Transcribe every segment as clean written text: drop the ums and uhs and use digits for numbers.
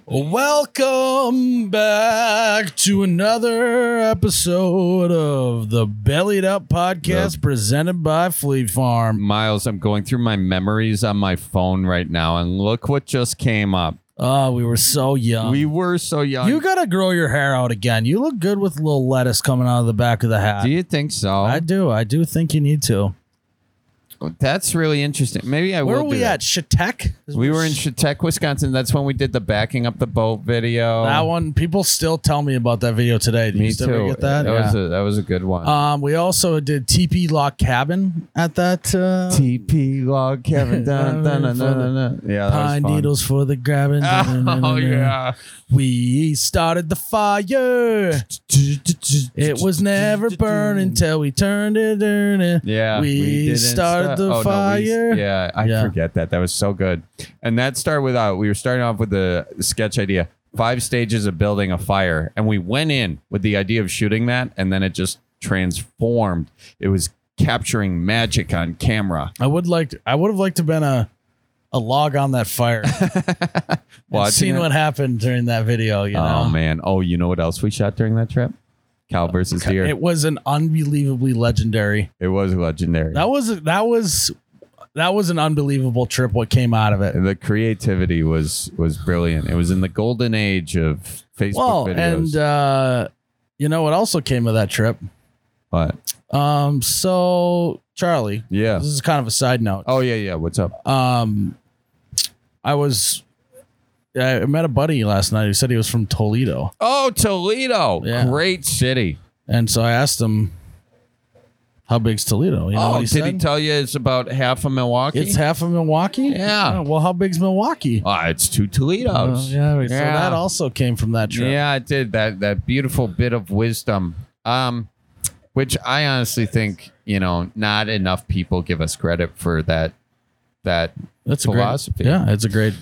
Welcome back to another episode of the Bellied Up Podcast presented by Fleet Farm. Miles, I'm going through my memories on my phone right now, and look what just came up. Oh, we were so young. We were so young. You got to grow your hair out again. You look good with a little lettuce coming out of the back of the hat. Do you think so? I do. I do think you need to. That's really interesting. Maybe I will. Where were we at? Chautauqua? We were in Chautauqua, Wisconsin. That's when we did the backing up the boat video. That one, people still tell me about that video today. Did Me you still too. get that? That was a good one. We also did TP Log Cabin at that. TP Log Cabin. Dun, dun, dun, dun, dun, dun. Yeah, that Pine was fun. needles for the grabbing. Oh, yeah. We started the fire. It was never burning till we turned it. Yeah. We didn't started the no, fire. I forget that. That was so good. And that started with, we were starting off with the sketch idea, 5 stages of building a fire. And we went in with the idea of shooting that, and then it just transformed. It was capturing magic on camera. I would have liked to been a log on that fire. Seen what happened during that video, you know. Oh man. Oh, you know what else we shot during that trip? Cow versus deer. It was an unbelievably legendary. It was legendary. That was an unbelievable trip. What came out of it? The creativity was brilliant. It was in the golden age of Facebook videos. And you know what also came of that trip? What? So Charlie. Yeah. This is kind of a side note. Oh yeah. What's up? I met a buddy last night who said he was from Toledo. Oh, Toledo. Yeah. Great city. And so I asked him, how big's Toledo? You know what he did said? he tell you it's about half of Milwaukee? It's half of Milwaukee? Yeah. Oh, well, how big's Milwaukee? It's 2 Toledos. So that also came from that trip. Yeah, it did. That beautiful bit of wisdom. Which I honestly think, not enough people give us credit for that That's philosophy. It's a great.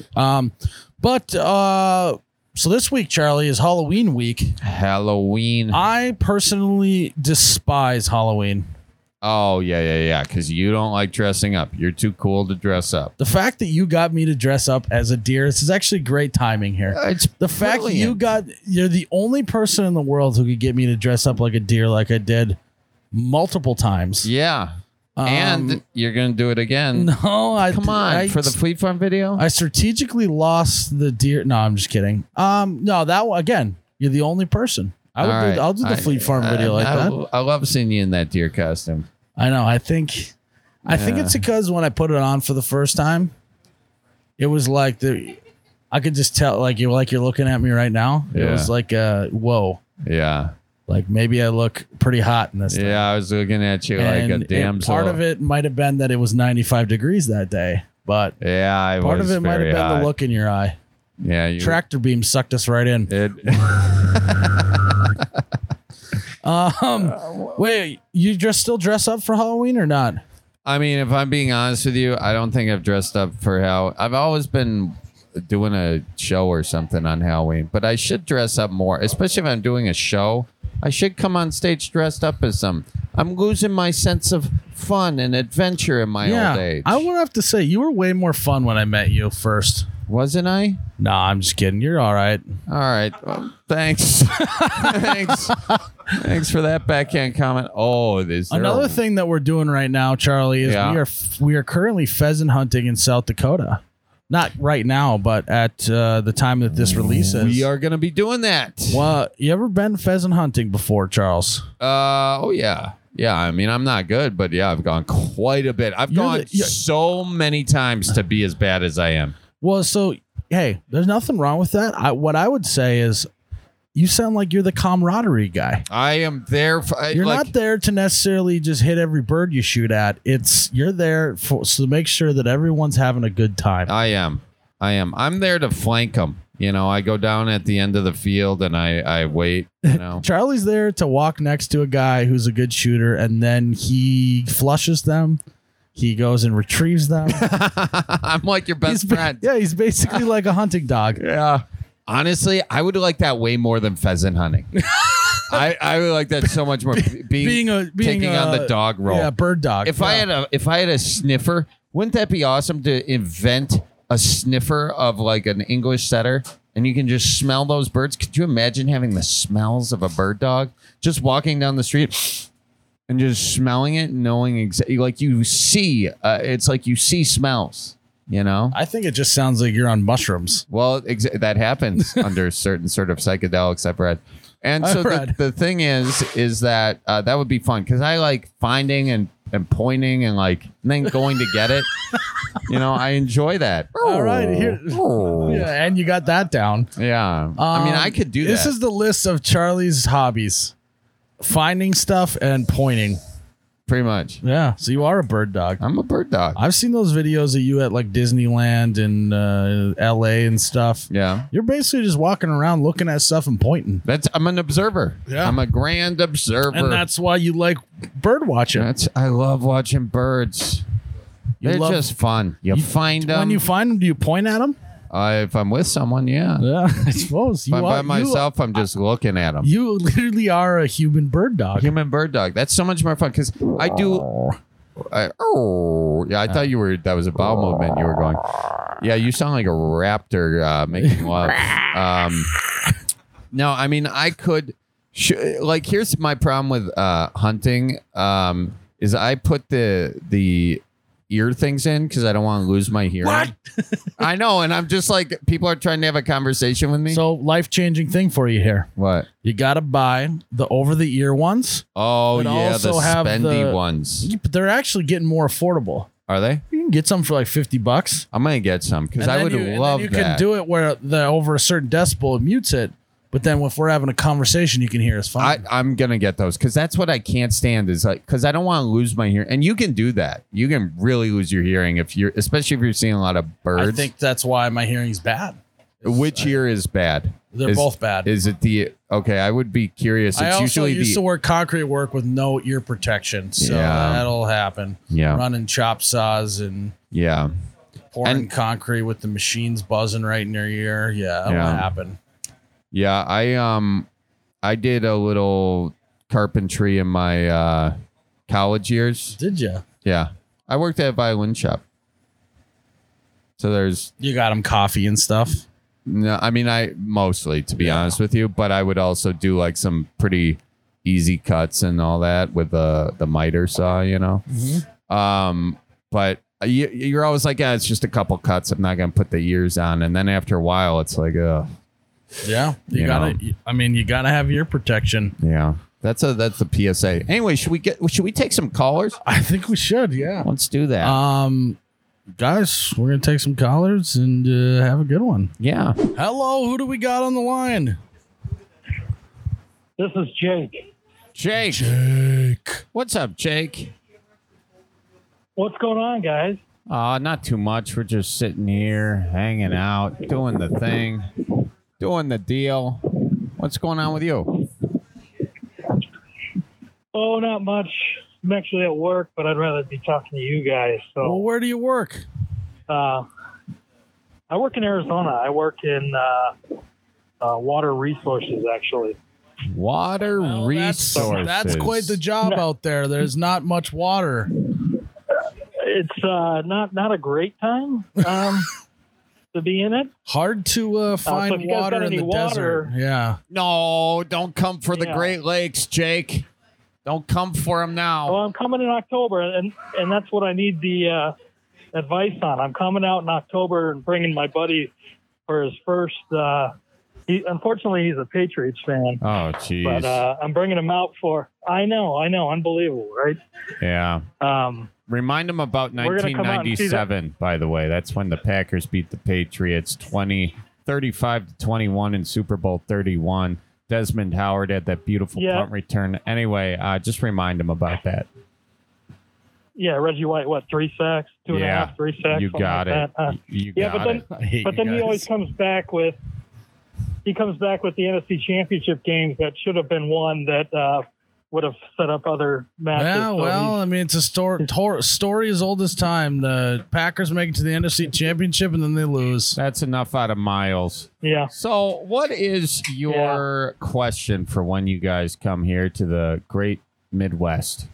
So this week, Charlie, is Halloween week. Halloween. I personally despise Halloween. Oh, yeah. Because you don't like dressing up. You're too cool to dress up. The fact that you got me to dress up as a deer, this is actually great timing here. It's the fact that you're the only person in the world who could get me to dress up like a deer like I did multiple times. Yeah. And you're going to do it again. No, Come on, for the Fleet Farm video? I strategically lost the deer. No, I'm just kidding. No, that one, again, you're the only person. I'll do the Fleet Farm video like that. I love seeing you in that deer costume. I know. I think it's because when I put it on for the first time, it was like I could just tell like you're looking at me right now. It was like whoa. Yeah. Like maybe I look pretty hot in this thing. Yeah, I was looking at you like a damsel. Part of it might have been that it was 95 degrees that day, but part of it might have been the look in your eye. Yeah, tractor beam sucked us right in. Wait, you still dress up for Halloween or not? I mean, if I'm being honest with you, I don't think I've dressed up for I've always been doing a show or something on Halloween, but I should dress up more, especially if I'm doing a show. I should come on stage dressed up as some. I'm losing my sense of fun and adventure in my old age. I would have to say you were way more fun when I met you first. Wasn't I? No, I'm just kidding. You're all right. All right. Well, thanks. Thanks for that backhand comment. Oh, another thing that we're doing right now, Charlie, is we are currently pheasant hunting in South Dakota. Not right now, but at the time that this releases. We are going to be doing that. Well, you ever been pheasant hunting before, Charles? Oh, yeah. Yeah, I mean, I'm not good, but yeah, I've gone quite a bit. I've gone so many times to be as bad as I am. Well, so, hey, there's nothing wrong with that. What I would say is you sound like you're the camaraderie guy. I am there. You're not there to necessarily just hit every bird you shoot at. You're there to make sure that everyone's having a good time. I am. I'm there to flank them. I go down at the end of the field and I wait. Charlie's there to walk next to a guy who's a good shooter, and then he flushes them. He goes and retrieves them. I'm like your best friend. Yeah, he's basically like a hunting dog. Yeah. Honestly, I would like that way more than pheasant hunting. I would like that so much more. Taking on the dog role. Yeah, bird dog. If I had a sniffer, wouldn't that be awesome to invent a sniffer of like an English setter and you can just smell those birds. Could you imagine having the smells of a bird dog? Just walking down the street and just smelling it, knowing exactly like you see. It's like you see smells. You know, I think it just sounds like you're on mushrooms. well, that happens under certain sort of psychedelics I've read. And so the thing is that that would be fun because I like finding and pointing and then going to get it. You know, I enjoy that. All right. Yeah, and you got that down. Yeah. I mean, I could do that. This is the list of Charlie's hobbies. Finding stuff and pointing. Pretty much. Yeah. So you are a bird dog. I'm a bird dog. I've seen those videos of you at like Disneyland and LA and stuff. Yeah. You're basically just walking around looking at stuff and pointing. I'm an observer. Yeah. I'm a grand observer. And that's why you like bird watching. I love watching birds. They're just fun. You find them. When you find them, do you point at them? If I'm with someone, yeah. Yeah, I suppose. If I'm by myself, I'm just looking at them. You literally are a human bird dog. Human bird dog. That's so much more fun because I do. I thought you were. That was a bowel movement. You were going. Yeah, you sound like a raptor making love. No, I mean I could. Here's my problem with hunting. Is I put the ear things in because I don't want to lose my hearing. What? I know, and I'm just like people are trying to have a conversation with me. So life-changing thing for you here. What? You got to buy the over-the-ear ones. Oh but yeah, the also have spendy ones. But they're actually getting more affordable. Are they? You can get some for like $50. I'm gonna get some because I would love you that. You can do it where over a certain decibel it mutes it. But then if we're having a conversation, you can hear us fine. I'm going to get those because that's what I can't stand is because I don't want to lose my hearing. And you can do that. You can really lose your hearing especially if you're seeing a lot of birds. I think that's why my hearing's bad. Which ear is bad? They're both bad. Is it okay, I would be curious. It's I also usually used to work concrete work with no ear protection. So that'll happen. Yeah. Running chop saws and pouring concrete with the machines buzzing right in your ear. Yeah, that'll happen. Yeah, I did a little carpentry in my college years. Did you? Yeah, I worked at a violin shop. So you got them coffee and stuff. No, I mean I mostly, to be honest with you, but I would also do like some pretty easy cuts and all that with the miter saw, you know. Mm-hmm. But you're always like, it's just a couple cuts. I'm not gonna put the ears on, and then after a while, it's like, yeah, you gotta have ear protection. Yeah, that's the PSA. Anyway, should we take some callers? I think we should. Yeah, let's do that. Guys, we're gonna take some callers and have a good one. Yeah. Hello, who do we got on the line? This is Jake. Jake. What's up, Jake? What's going on, guys? Not too much. We're just sitting here, hanging out, doing the thing. Doing the deal. What's going on with you? Oh, not much. I'm actually at work, but I'd rather be talking to you guys. So, well, where do you work? I work in Arizona. I work in water resources, actually. Water resources. That's quite the job out there. There's not much water. It's not a great time. To be in it. Hard to find water in the desert. Yeah. No, don't come for the Great Lakes, Jake. Don't come for them now. Well, I'm coming in October, and that's what I need the advice on. I'm coming out in October and bringing my buddy for his first. Unfortunately, he's a Patriots fan. Oh, jeez. But I'm bringing him out for. I know, unbelievable, right? Yeah. Remind them about 1997, by the way. That's when the Packers beat the Patriots 35-21 in Super Bowl 31. Desmond Howard had that beautiful punt return. Anyway, just remind them about that. Yeah, Reggie White, 3 sacks? 2.5, 3 sacks? You got it. You got it. But then he always comes back with the NFC Championship games that should have been won that would have set up other matches. Yeah, well, I mean, it's a story as old as time. The Packers make it to the NFC Championship, and then they lose. That's enough out of Miles. Yeah. So what is your question for when you guys come here to the great Midwest?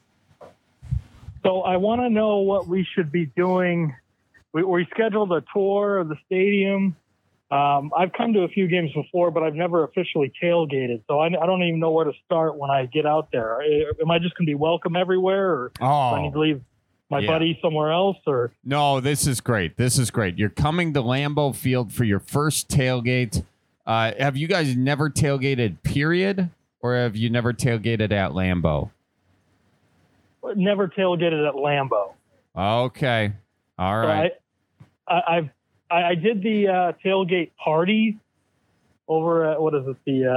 So I want to know what we should be doing. We scheduled a tour of the stadium I've come to a few games before, but I've never officially tailgated, so I don't even know where to start when I get out there. Am I just going to be welcome everywhere, or do I need to leave my buddy somewhere else? Or no, this is great. This is great. You're coming to Lambeau Field for your first tailgate. Have you guys never tailgated, period, or have you never tailgated at Lambeau? Never tailgated at Lambeau. Okay, all right. So I did the tailgate party over at, what is it,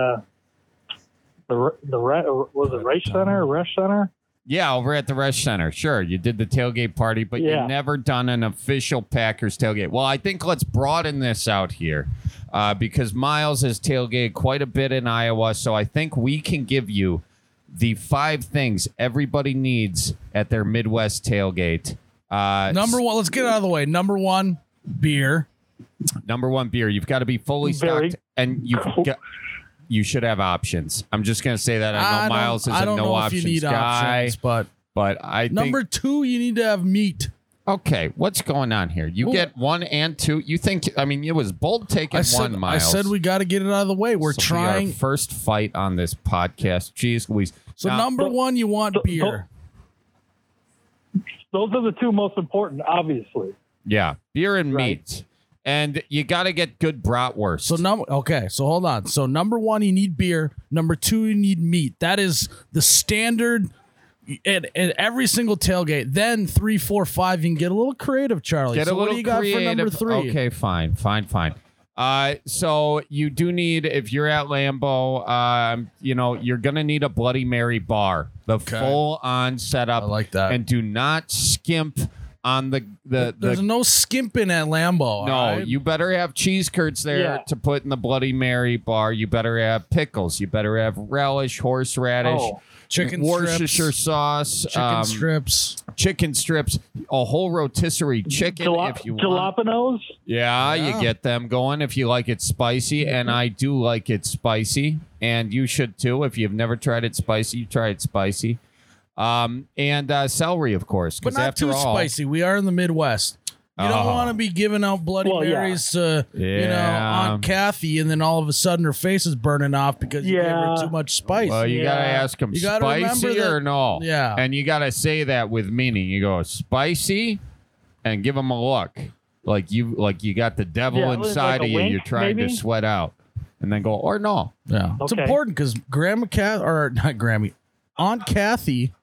was it Resch Center? Yeah, over at the Resch Center. Sure, you did the tailgate party, but you've never done an official Packers tailgate. Well, I think let's broaden this out here because Miles has tailgated quite a bit in Iowa, so I think we can give you the 5 things everybody needs at their Midwest tailgate. Number one, let's get it out of the way. Number 1, beer. Number 1, beer. You've got to be fully stocked, and you should have options. I'm just going to say that. I know Miles is a no options guy, options, but I think number 2, you need to have meat. Okay, what's going on here? You get 1 and 2. You think? I mean, it was bold taking 1, Miles. I said we got to get it out of the way. We're trying. Our first fight on this podcast. Jeez Louise. So number 1, you want beer. Those are the 2 most important, obviously. Yeah, beer and meat. And you got to get good bratwurst. So hold on. So number 1, you need beer. Number 2, you need meat. That is the standard at every single tailgate. Then 3, 4, 5, you can get a little creative, Charlie. What do you got for number 3? Okay, fine. So you do need, if you're at Lambeau, you're gonna need a Bloody Mary bar, the full on setup. I like that. And do not skimp on the There's no skimping at Lambeau. No, right? you better have cheese curds there to put in the Bloody Mary bar. You better have pickles. You better have relish, horseradish, chicken Worcestershire sauce, chicken strips, a whole rotisserie chicken if you want. Jalapenos? Yeah, you get them going if you like it spicy, and I do like it spicy, and you should too. If you've never tried it spicy, you try it spicy. And celery, of course, but not too spicy. We are in the Midwest. You don't want to be giving out Bloody Marys to Aunt Kathy, and then all of a sudden her face is burning off because you gave her too much spice. Well, you gotta ask them spicy or no. Yeah, and you gotta say that with meaning. You go spicy, and give them a look like you got the devil inside of you. You're trying to sweat out, and then go or no. Yeah, it's important because Aunt Kathy.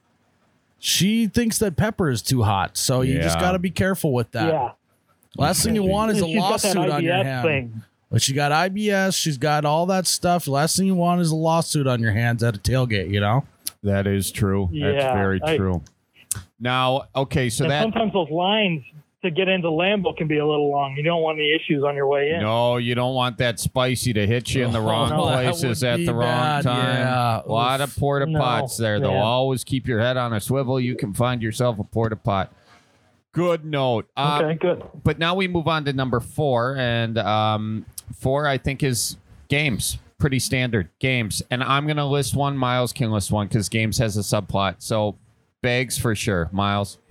She thinks that pepper is too hot, so you just got to be careful with that. Yeah. Last thing you want is a lawsuit on your hand. But she got IBS, she's got all that stuff. Last thing you want is a lawsuit on your hands at a tailgate, you know? That is true. Yeah, that's very true. Now, okay, so sometimes those lines to get into Lambeau can be a little long. You don't want any issues on your way in. No, you don't want that spicy to hit you in the wrong places at the wrong time. Yeah. A lot of porta pots there. They'll always keep your head on a swivel. You can find yourself a porta pot. Good note. Okay, good. But now we move on to number 4, and 4 I think is games. Pretty standard games, and I'm gonna list one. Miles can list one because games has a subplot. So bags for sure, Miles.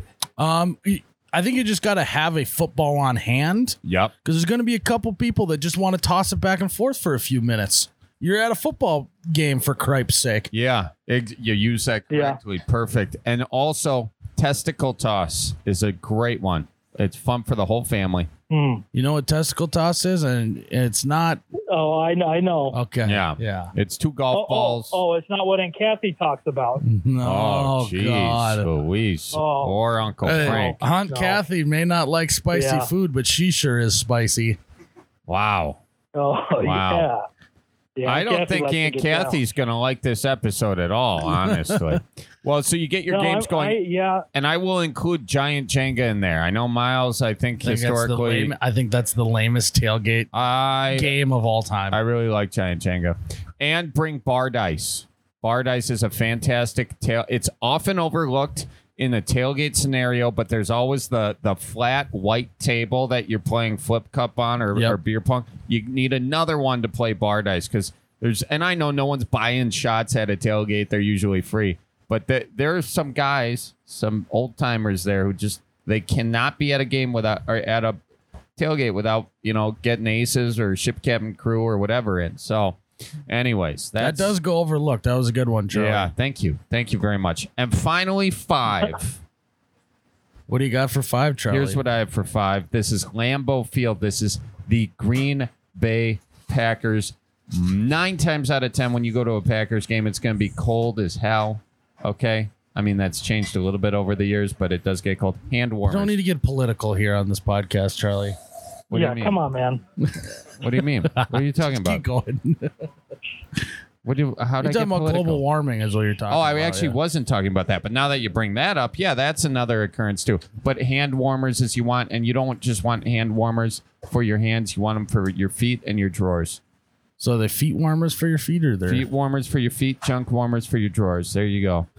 I think you just got to have a football on hand. Yep. Because there's going to be a couple people that just want to toss it back and forth for a few minutes. You're at a football game, for cripe's sake. Yeah. You use that correctly. Yeah. Perfect. And also, testicle toss is a great one. It's fun for the whole family. You know what testicle toss is? And it's not... Oh, I know. Okay. Yeah. It's 2 golf balls. Oh, it's not what Aunt Kathy talks about. No, God. Louise. Or Uncle Frank. Aunt Kathy may not like spicy food, but she sure is spicy. Wow. Oh, wow. Yeah, I don't think Aunt Kathy's going to like this episode at all, honestly. Well, so you get your games going. And I will include Giant Jenga in there. I know, Miles, I think historically. I think that's the lamest tailgate game of all time. I really like Giant Jenga. And bring bar dice. Bar dice is a fantastic It's often overlooked in a tailgate scenario, but there's always the flat white table that you're playing flip cup on or beer pong. You need another one to play bar dice because and I know no one's buying shots at a tailgate. They're usually free, but there are some guys, some old timers there who they cannot be at a game without or at a tailgate without, getting aces or ship captain crew or whatever in. So anyways, that does go overlooked. That was a good one, Charlie. Yeah, thank you. Thank you very much. And finally, 5. What do you got for 5, Charlie? Here's what I have for 5. This is Lambeau Field. This is the Green Bay Packers. 9 times out of 10, when you go to a Packers game, it's going to be cold as hell. Okay? I mean, that's changed a little bit over the years, but it does get cold. Hand warmers. Don't need to get political here on this podcast, Charlie. What do you mean? Come on, man. What do you mean? What are you talking about? Keep going. How did You're I talking get about political? global warming is what you're talking about. I actually wasn't talking about that, but now that you bring that up, yeah, that's another occurrence too. But hand warmers is you want, and you don't just want hand warmers for your hands, you want them for your feet and your drawers. So the feet warmers for your feet, or they're feet warmers for your feet, junk warmers for your drawers. There you go.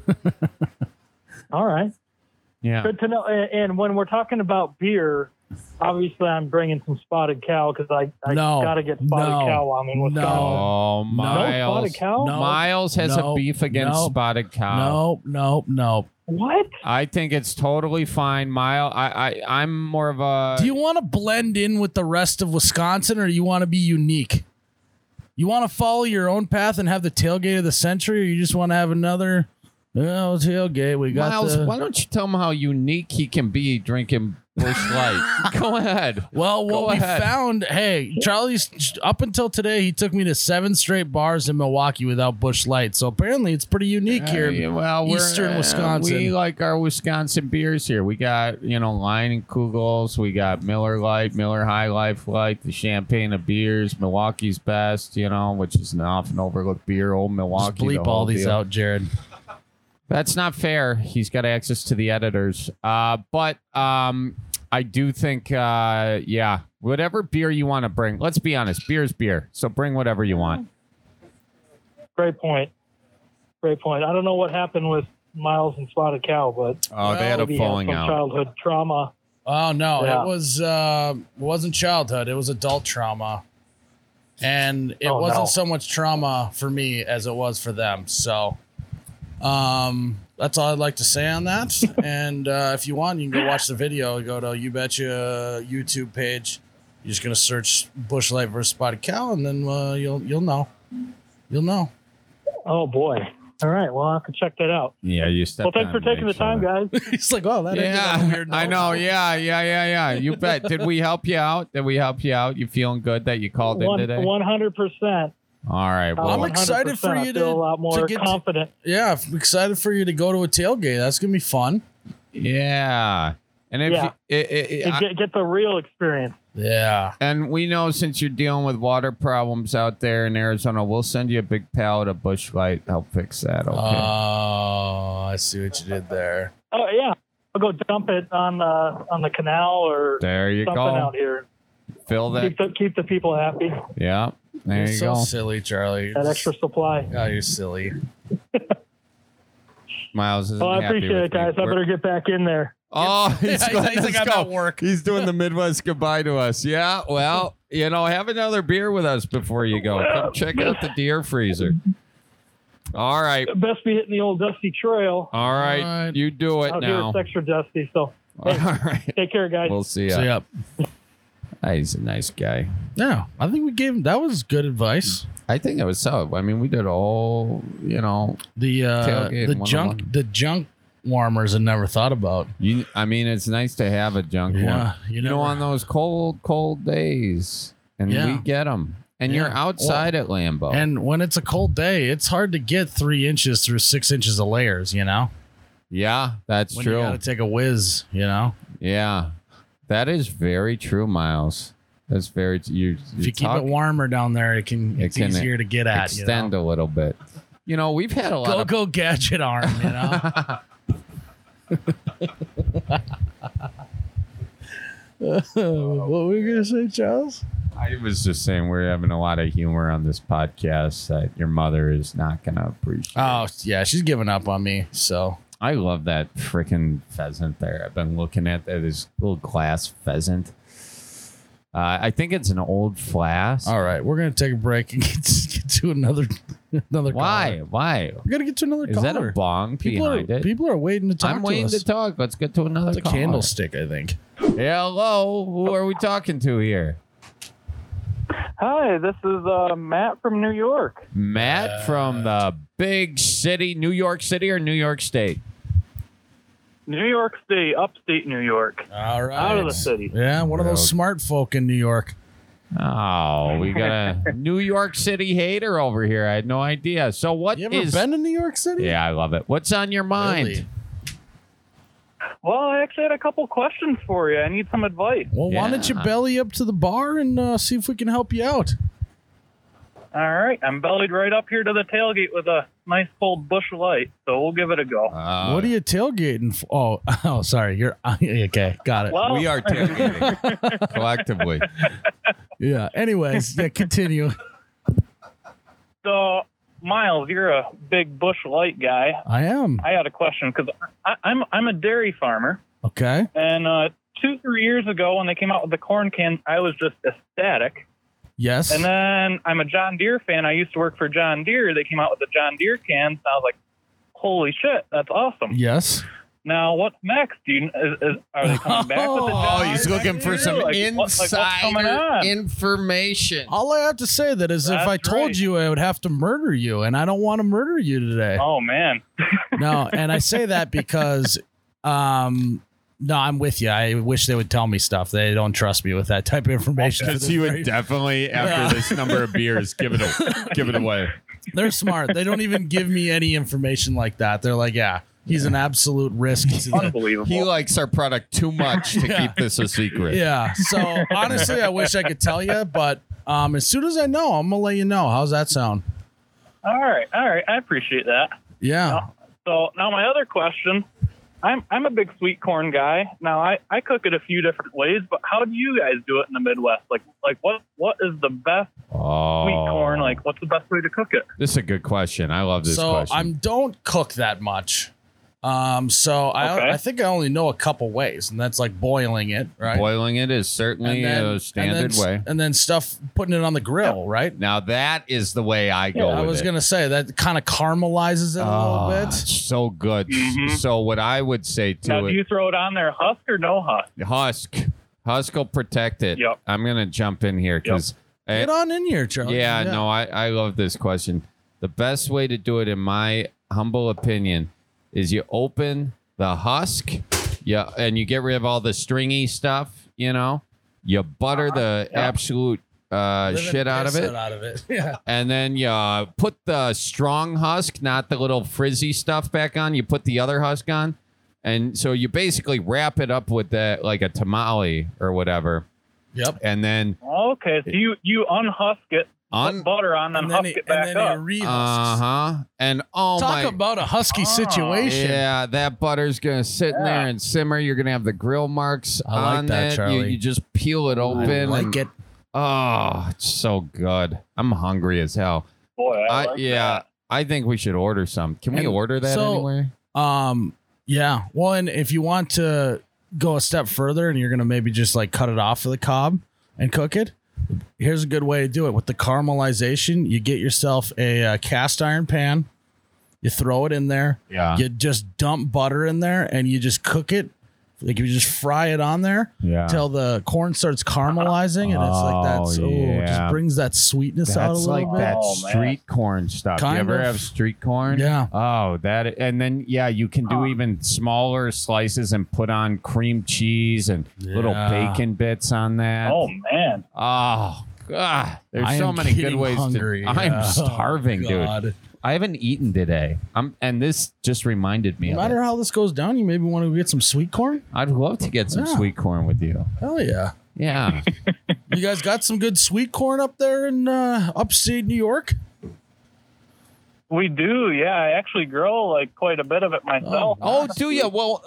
All right. Yeah. Good to know. And when we're talking about beer, obviously I'm bringing some Spotted Cow because I got to get Spotted Cow on me in Wisconsin. Oh, Miles. No Spotted Cow? Miles has a beef against Spotted Cow. No. What? I think it's totally fine, Miles. I'm more of a... Do you want to blend in with the rest of Wisconsin, or do you want to be unique? You want to follow your own path and have the tailgate of the century, or you just want to have another tailgate? We got Miles, why don't you tell him how unique he can be drinking Busch Light? Go ahead. Well, what we found, hey, Charlie's, up until today, he took me to 7 straight bars in Milwaukee without Busch Light. So apparently it's pretty unique here in eastern Wisconsin. We like our Wisconsin beers here. We got, Lion and Kugels. We got Miller Lite, Miller High Life Light, the champagne of beers, Milwaukee's Best, which is an often overlooked beer, Old Milwaukee. Just bleep all these out, Jared. That's not fair. He's got access to the editors. But I do think, whatever beer you want to bring. Let's be honest. Beer's beer. So bring whatever you want. Great point. I don't know what happened with Miles and Spotted Cow, but they had a falling out. Childhood trauma. Oh, no. Yeah. It wasn't childhood. It was adult trauma. And it wasn't so much trauma for me as it was for them. So... that's all I'd like to say on that. And if you want, you can go watch the video. Go to You Betcha YouTube page. You're just gonna search Busch Light versus Spotted Cow, and then you'll know. You'll know. Oh boy! All right, well I'll have to check that out. Yeah, you stepped. Well, thanks for taking the time, guys. He's like, oh, that ain't a weird. I know. Yeah. You bet. Did we help you out? You feeling good that you called in today? 100%. All right. Well, I'm excited for you to feel a lot more confident. Yeah, I'm excited for you to go to a tailgate. That's gonna be fun. Yeah, and if get the real experience. Yeah, and we know since you're dealing with water problems out there in Arizona, we'll send you a big pallet of Busch Light. Help fix that. Okay. Oh, I see what you did there. Oh yeah, I'll go dump it on the canal or there you something go out here. Fill that. Keep the people happy. Yeah. There you're you so go. Silly, Charlie. That extra supply. Oh, you're silly. Miles isn't I appreciate it, guys. I better get back in there. Oh, he's like I'm at work. He's doing the Midwest goodbye to us. Yeah, well, have another beer with us before you go. Come check out the Deer Freezer. All right. Best be hitting the old dusty trail. All right. You do it out now. Here it's extra dusty, so hey, all right. Take care, guys. We'll see ya. See ya. He's a nice guy. Yeah, I think we gave him. That was good advice. I think it was so. I mean, we did all, the junk warmers I never thought about. It's nice to have a junk one. On those cold days, and we get them. And you're outside at Lambeau. And when it's a cold day, it's hard to get 3 inches through 6 inches of layers. Yeah, that's when true. You got to take a whiz. Yeah. That is very true, Miles. That's very. If you keep it warmer down there, it's easier to get at. Extend a little bit. We've had a lot. Go gadget arm. What were you gonna say, Charles? I was just saying we're having a lot of humor on this podcast that your mother is not gonna appreciate. Oh yeah, she's giving up on me. So. I love that freaking pheasant there. I've been looking at this little glass pheasant. I think it's an old Flask. All right, we're going to take a break and get to another Another Why? caller. Why? We gotta get to another Is caller. that a bong behind it? People are waiting to talk I'm to waiting us. to talk. Let's get to another It's a caller. candlestick, I think. Hello. Who are we talking to here? Hi, this is Matt from New York. Matt from the big city, New York City or New York State? New York State, upstate New York. All right. Out of the city. Yeah, one of those smart folk in New York. Oh, we got a New York City hater over here. I had no idea. So what You ever is? been to New York City? Yeah, I love it. What's on your mind? Really? Well, I actually had a couple questions for you. I need some advice. Well, why don't you Yeah. belly up to the bar and see if we can help you out? All right, I'm bellied right up here to the tailgate with a nice cold Busch Light, so we'll give it a go. What are you tailgating for? Oh, sorry. You're okay. Got it. Well, We are tailgating collectively. Yeah. Anyways, yeah. Continue. so Miles, you're a big Busch Light guy. I am. I had a question because I'm a dairy farmer, Okay. and 2-3 years ago when they came out with the corn cans, I was just ecstatic. Yes. And then I'm a John Deere fan. I used to work for John Deere. They came out with the John Deere cans. And I was like, holy shit, that's awesome. Yes. Now, what's next? Are they coming back with the John Oh, he's Deere looking for Deere? some what's coming insider on? information. All I have to say that is if That's I told right. you, I would have to murder you, and I don't want to murder you today. Oh, man. No, and I say that because, no, I'm with you. I wish they would tell me stuff. They don't trust me with that type of information. Because you would definitely, after this number of beers, give it away. They're smart. They don't even give me any information like that. They're like, yeah, he's an absolute risk. Unbelievable. He likes our product too much to keep this a secret. Yeah. So honestly, I wish I could tell you, but as soon as I know, I'm gonna let you know. How's that sound? All right. I appreciate that. Yeah. So now my other question, I'm a big sweet corn guy. Now I cook it a few different ways, but how do you guys do it in the Midwest? Like what is the best Oh, sweet corn? Like what's the best way to cook it? This is a good question. I love this So question. I don't cook that much. So Okay. I think I only know a couple ways, and that's like boiling it, right? Boiling it is certainly a standard way. and then stuff putting it on the grill, right? Now that is the way I go I with was it. gonna say that kind of caramelizes it a little bit. So good. So what I would say to Now, do it, you throw it on there husk or no husk? Husk will protect it. Yep. I'm gonna jump in here because Get on in here, Charlie. yeah, no, I love this question. The best way to do it, in my humble opinion, is you open the husk, and you get rid of all the stringy stuff. You butter the absolute shit out of it. Yeah. And then you put the strong husk, not the little frizzy stuff, back on. You put the other husk on. And so you basically wrap it up with that, like a tamale or whatever. Yep. And then Okay, so you unhusk it, put butter on, then husk it back up. And Talk about a husky situation. yeah, that butter's gonna sit in there and simmer. You're gonna have the grill marks I like on that, it. Charlie. You just peel it open. I like and- it. Oh, it's so good. I'm hungry as hell. Boy, I like that. I think we should order some. Can we And order that so- anywhere? Yeah. Well, and if you want to go a step further and you're gonna maybe just like cut it off of the cob and cook it, here's a good way to do it. With the caramelization, you get yourself a cast iron pan. You throw it in there. Yeah. You just dump butter in there and you just cook it. Like you just fry it on there till the corn starts caramelizing, and it's like that. It just brings that sweetness out a That's little like bit. that Oh, man. street corn stuff. Kind you ever of. have street corn? Yeah. Oh, and then you can do even smaller slices and put on cream cheese and little Yeah. bacon bits on that. Oh man. Oh, God. There's I so am many good getting ways hungry. to. I'm Yeah. starving, Oh, dude. God. I haven't eaten today. And this just reminded me No of matter it. how this goes down, you maybe want to get some sweet corn. I'd love to get some Yeah. sweet corn with you. Hell yeah! Yeah. You guys got some good sweet corn up there in upstate New York. We do, yeah. I actually grow like quite a bit of it myself. Oh, do you? Well,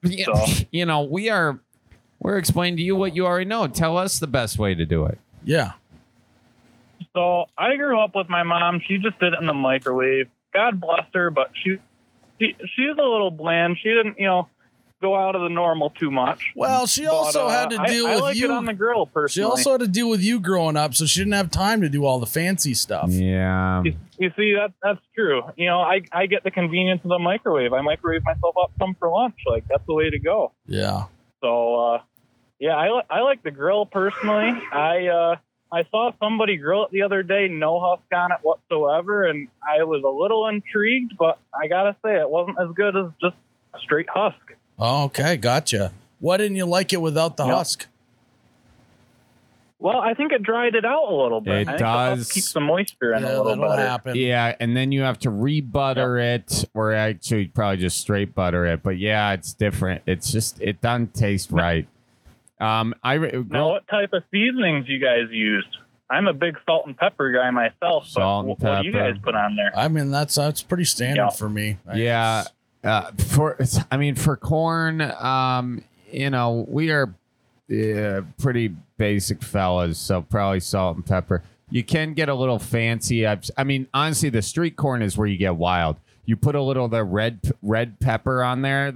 we're explaining to you what you already know. Tell us the best way to do it. Yeah. So I grew up with my mom. She just did it in the microwave. God bless her, but she's a little bland. She didn't, go go out of the normal too much. Well, she also had to deal I with like you it on the grill, personally. She also had to deal with you growing up, so she didn't have time to do all the fancy stuff. Yeah. You see, that's true. You know, I get the convenience of the microwave. I microwave myself up some for lunch. Like, that's the way to go. Yeah. So, yeah, I like the grill personally. I saw somebody grill it the other day, no husk on it whatsoever, and I was a little intrigued, but I gotta say it wasn't as good as just a straight husk. Oh, okay, gotcha. Why didn't you like it without the husk? Well, I think it dried it out a little bit. It I does keep some moisture in a little bit. Happen. Yeah, and then you have to re-butter it, or actually probably just straight butter it. But yeah, it's different. It's just it doesn't taste right. Now, what type of seasonings you guys used? I'm a big salt and pepper guy myself. Salt and what do you guys put on there? I mean, that's pretty standard for me. Yeah, for corn, you know, we are pretty basic fellas, so probably salt and pepper. You can get a little fancy. I mean, honestly, the street corn is where you get wild. You put a little of the red pepper on there.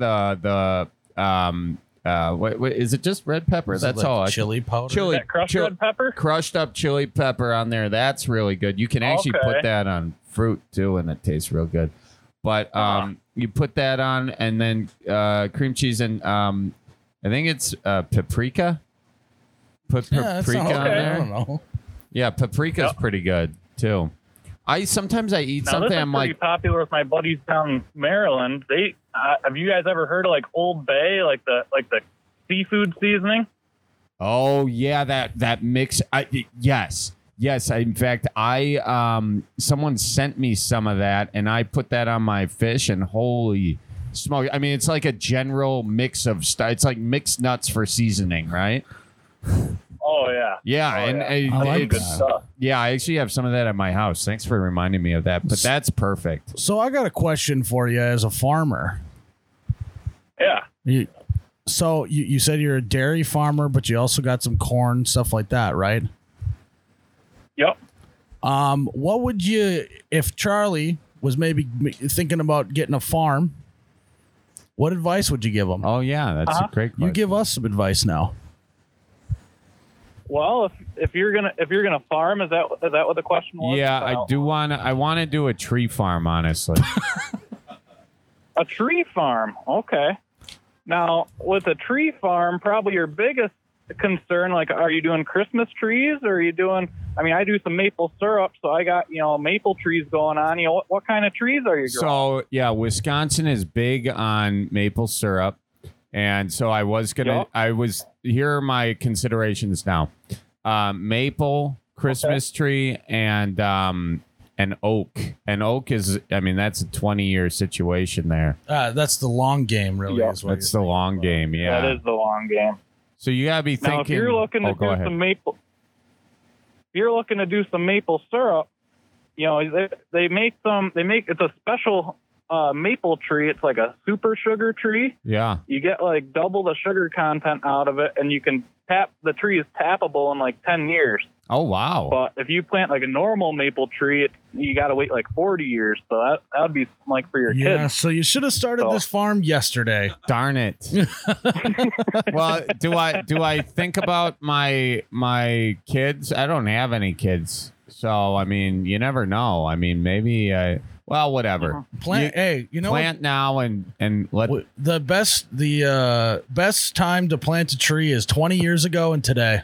What is it? Just red pepper? That's all. Chili powder. Chili, red pepper. Crushed up chili pepper on there. That's really good. You can actually put that on fruit too, and it tastes real good. But you put that on, and then cream cheese and I think it's paprika. Put paprika on there. I don't know. Yeah, paprika's pretty good too. Sometimes I eat something. This is I'm pretty like popular with my buddies down in Maryland. They have you guys ever heard of like Old Bay, like the seafood seasoning? Oh yeah, that mix. Yes. In fact, someone sent me some of that, and I put that on my fish, and holy smoke! I mean, it's like a general mix of stuff. It's like mixed nuts for seasoning, right? Oh yeah. Yeah, I like good that. stuff. Yeah, I actually have some of that at my house. Thanks for reminding me of that. But that's perfect. So I got a question for you as a farmer. Yeah. You said you're a dairy farmer, but you also got some corn, stuff like that, right? Yep. What would you, if Charlie was maybe thinking about getting a farm, what advice would you give him? Oh yeah, that's a great question. You give us some advice now. Well, if you're gonna farm, is that what the question was? Yeah, I want to do a tree farm, honestly. A tree farm, okay. Now, with a tree farm, probably your biggest concern, like, are you doing Christmas trees, or are you doing? I mean, I do some maple syrup, so I got maple trees going on. What kind of trees are you growing? So yeah, Wisconsin is big on maple syrup. And so I was here are my considerations now. Maple, Christmas tree, and oak. And oak is, I mean, that's a 20-year situation there. That's the long game, really. Yeah. Is what That's the long game, yeah. That is the long game. So you gotta be thinking. Now, if you're looking to do some maple, if you're looking to do some maple syrup, they make it's a special maple tree. It's like a super sugar tree. Yeah. You get like double the sugar content out of it, and you can the tree is tappable in like 10 years. Oh wow. But if you plant like a normal maple tree, you got to wait like 40 years. So that would be like for your kids. Yeah, so you should have started this farm yesterday. Darn it. Well, do I think about my kids? I don't have any kids. So I mean, you never know. I mean, maybe well, whatever. Plant plant now and let the best time to plant a tree is 20 years ago and today.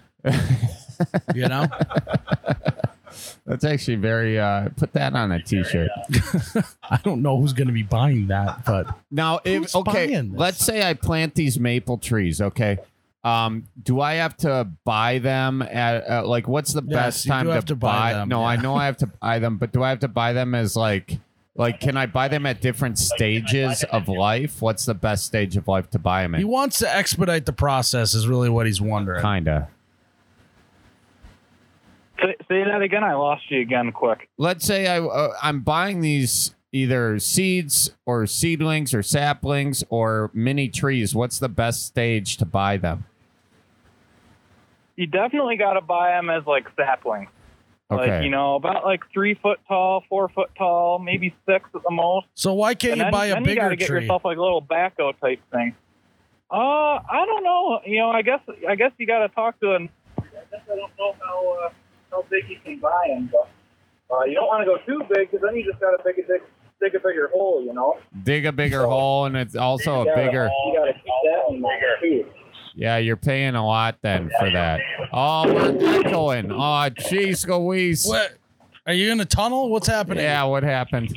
That's actually very put that on a t-shirt. I don't know who's going to be buying that, but now let's say I plant these maple trees, okay? Do I have to buy them at like what's the best time to buy them? No, yeah. I know I have to buy them, but do I have to buy them as like can I buy them at different stages of life? What's the best stage of life to buy them in? He wants to expedite the process is really what he's wondering. Kinda. Say that again. I lost you again quick. Let's say I'm buying these either seeds or seedlings or saplings or mini trees. What's the best stage to buy them? You definitely got to buy them as like saplings. Okay. Like, about like 3 foot tall, 4 foot tall, maybe 6 at the most. So why can't you buy a bigger tree? You got to get yourself like a little backhoe type thing. I don't know. I guess you got to talk to him. I guess I don't know how big you can buy them, but you don't want to go too big because then you just got to dig a bigger hole, Dig a bigger hole, and it's also a bigger. You got to keep that one bigger too. Yeah, you're paying a lot then for that. Oh, we're echoing. Oh, jeez, Louise. What? Are you in a tunnel? What's happening? Yeah, what happened?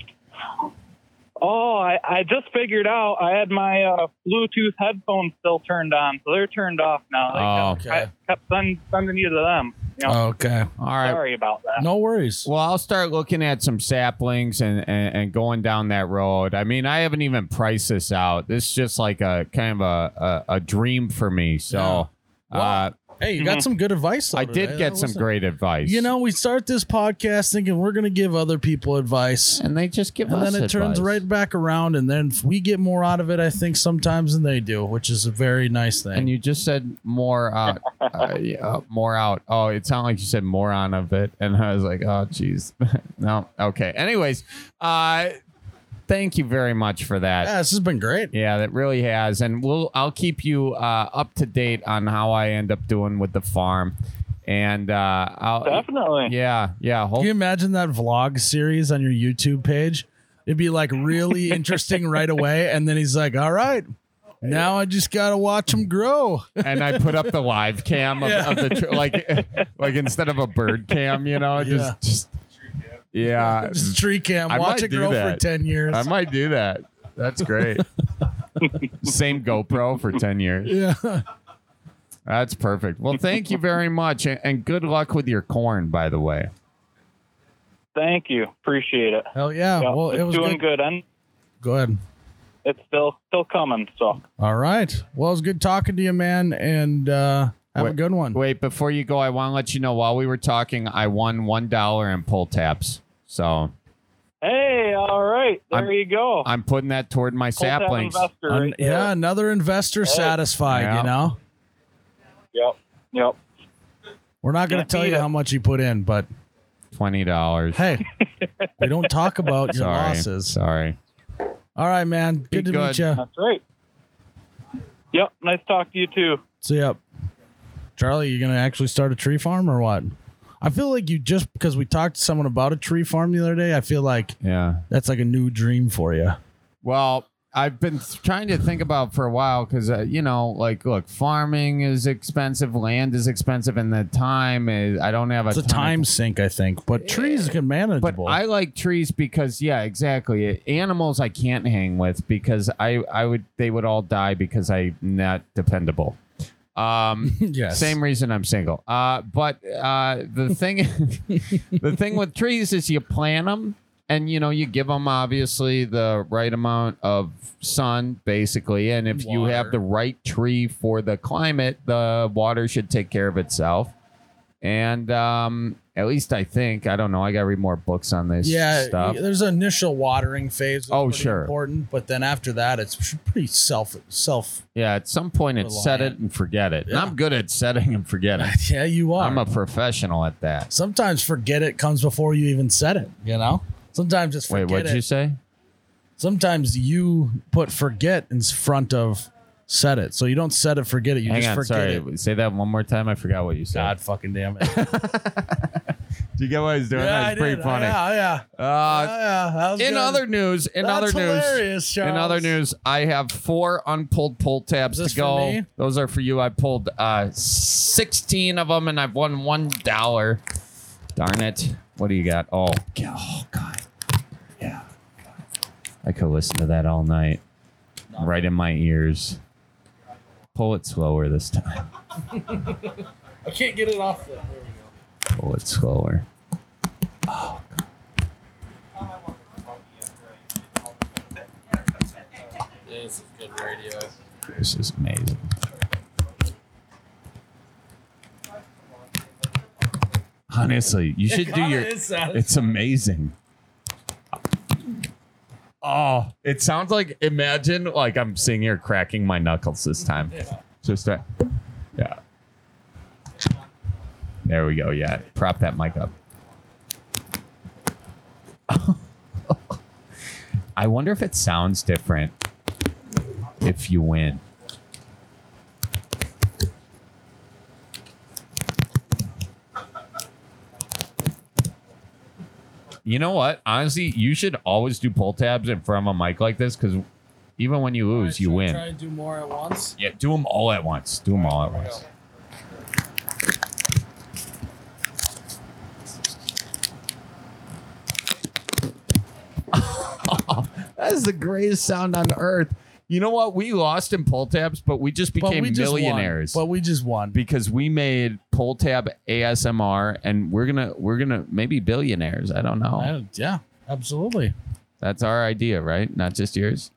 Oh, I just figured out I had my Bluetooth headphones still turned on, so they're turned off now. Okay. I kept sending you to them. Okay. All right. Sorry about that. No worries. Well, I'll start looking at some saplings and going down that road. I mean, I haven't even priced this out. This is just like a kind of a dream for me. So, Hey, you got some good advice. I did get some great advice. We start this podcast thinking we're going to give other people advice. And they just give us And then it turns advice. right back around. And then we get more out of it, I think, sometimes than they do, which is a very nice thing. And you just said more out. More out. Oh, it sounded like you said more on of it. And I was like, oh, geez. No. Okay. Anyways, thank you very much for that. Yeah, this has been great. Yeah, that really has. And I'll keep you up to date on how I end up doing with the farm. And I'll Definitely. Yeah. Can you imagine that vlog series on your YouTube page? It'd be like really interesting right away. And then he's like, all right, now I just got to watch them grow. And I put up the live cam of the like instead of a bird cam, just yeah. Just tree cam. I Watch might it do grow that. for 10 years. I might do that. That's great. Same GoPro for 10 years. Yeah. That's perfect. Well, thank you very much. And good luck with your corn, by the way. Thank you. Appreciate it. Hell yeah. Well, it it's was doing good. And Go ahead. it's still coming. So All right. Well, it was good talking to you, man. And have a good one. Wait, before you go, I want to let you know while we were talking, I won $1 in pull tabs. So hey, all right, there you go. I'm putting that toward my Pull tab saplings. investor right there. Yeah, another investor satisfied, Yeah. Yep. We're not going to Can't tell beat you it. how much you put in, but $20. hey, we don't talk about your Sorry. losses. Sorry. All right, man. Good to meet you. That's right. Yep. Nice talk to you too. See ya. Charlie, you going to actually start a tree farm or what? I feel like you just because we talked to someone about a tree farm the other day, I feel like Yeah. that's like a new dream for you. Well, I've been trying to think about for a while because, look, farming is expensive, land is expensive, and the time is, I don't have It's a ton of time sink, I think, but trees can But manageable. I like trees because, yeah, exactly. Animals I can't hang with because they would all die because I'm not dependable. Yes. Same reason I'm single. But the thing with trees is you plant them and, you give them obviously the right amount of sun, basically. And if you have Water. the right tree for the climate, the water should take care of itself. And at least I think, I don't know, I got to read more books on this stuff. There's an initial watering phase. That's Oh, pretty sure. important, but then after that, it's pretty self. Yeah, at some point it's set it Reliant. and forget it. And Yeah. I'm good at setting and forgetting. Yeah, you are. I'm a professional at that. Sometimes forget it comes before you even set it. Sometimes just Wait, forget what'd you say? Sometimes you put forget in front of set it, so you don't set it, forget it. You Hang just on, forget sorry. it. Say that one more time. I forgot what you said. God fucking damn it! Do you get what I was doing? Yeah, That's pretty funny. Yeah. That was In good. other news, That's hilarious, Charles. in other news, I have 4 unpulled pull tabs Is to this go. for me? Those are for you. I pulled 16 of them, and I've won $1. Darn it! What do you got? Oh God! Yeah, I could listen to that all night, right in my ears. Pull it slower this time. I can't get it off. There we go. Pull it slower. This is good radio. This is amazing. Honestly, you should do your. It's amazing. Oh, it sounds like, imagine like I'm sitting here cracking my knuckles this time. Yeah. Just yeah. There we go. Yeah, prop that mic up. I wonder if it sounds different if you win. You know what? Honestly, you should always do pull tabs in front of a mic like this because even when you lose, you win. Try to do more at once. Yeah, do them all at once. Do them all at once. That is the greatest sound on earth. You know what? We lost in pull tabs, but we just became millionaires. But we just won because we made pull tab ASMR, and we're gonna maybe billionaires. I don't know. Yeah, absolutely. That's our idea, right? Not just yours.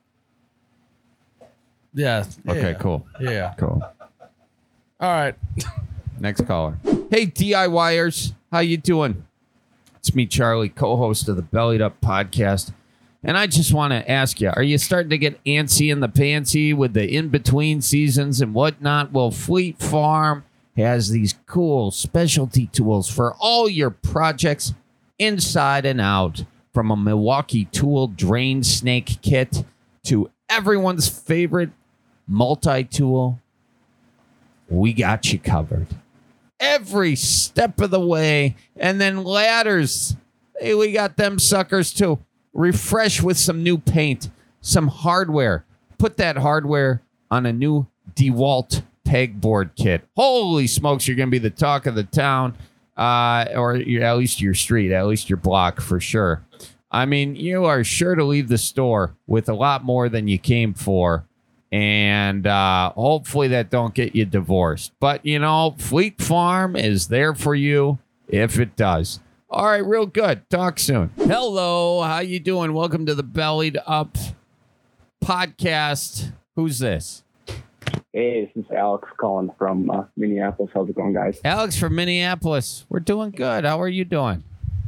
Yeah. Okay. Cool. Yeah. Cool. All right. Next caller. Hey, DIYers, how you doing? It's me, Charlie, co-host of the Bellied Up podcast. And I just want to ask you, are you starting to get antsy in the pantsy with the in-between seasons and whatnot? Well, Fleet Farm has these cool specialty tools for all your projects inside and out. From a Milwaukee tool drain snake kit to everyone's favorite multi-tool, we got you covered. Every step of the way. And then ladders. Hey, we got them suckers too. Refresh with some new paint, some hardware. Put that hardware on a new DeWalt pegboard kit. Holy smokes, you're going to be the talk of the town, or at least your street, at least your block for sure. I mean, you are sure to leave the store with a lot more than you came for, and hopefully that don't get you divorced. But, you know, Fleet Farm is there for you if it does. All right, real good. Talk soon. Hello, how you doing? Welcome to the Bellied Up podcast. Who's this? Hey, this is Alex calling from Minneapolis. How's it going, guys? Alex from Minneapolis. We're doing good. How are you doing?